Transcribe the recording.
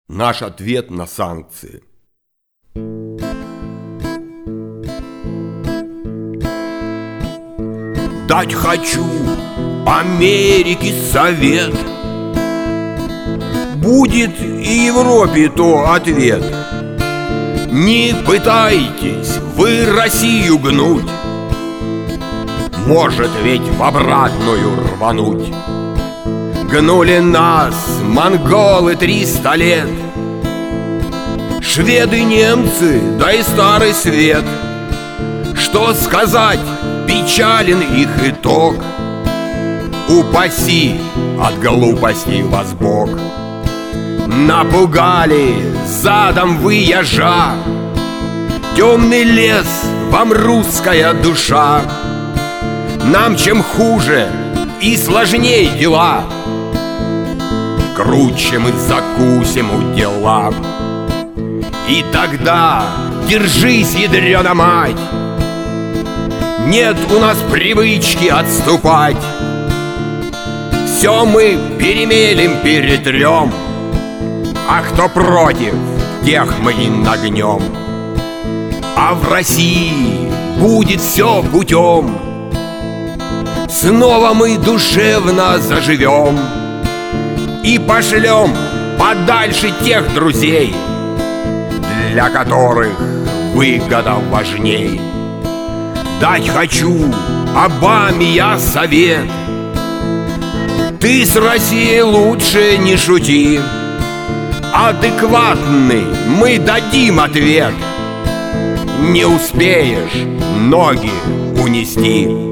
Наш ответ на санкции. Дать хочу Америке совет, будет и Европе то ответ. Не пытайтесь вы Россию гнуть, может ведь в обратную рвануть. Гнули нас монголы 300 лет, шведы, немцы, да и Старый Свет. Что сказать, печален их итог. Упаси от глупостей вас Бог. Напугали задом вы ежа, темный лес вам русская душа. Нам чем хуже и сложней дела, круче мы закусим у дела. И тогда держись, ядрёна мать, нет у нас привычки отступать. Все мы перемелем, перетрем, а кто против, тех мы и нагнем. А в России будет все путем, снова мы душевно заживем и пошлем подальше тех друзей, для которых выгода важней. Дать хочу Обаме я совет: ты с Россией лучше не шути, адекватный мы дадим ответ. Не успеешь ноги унести.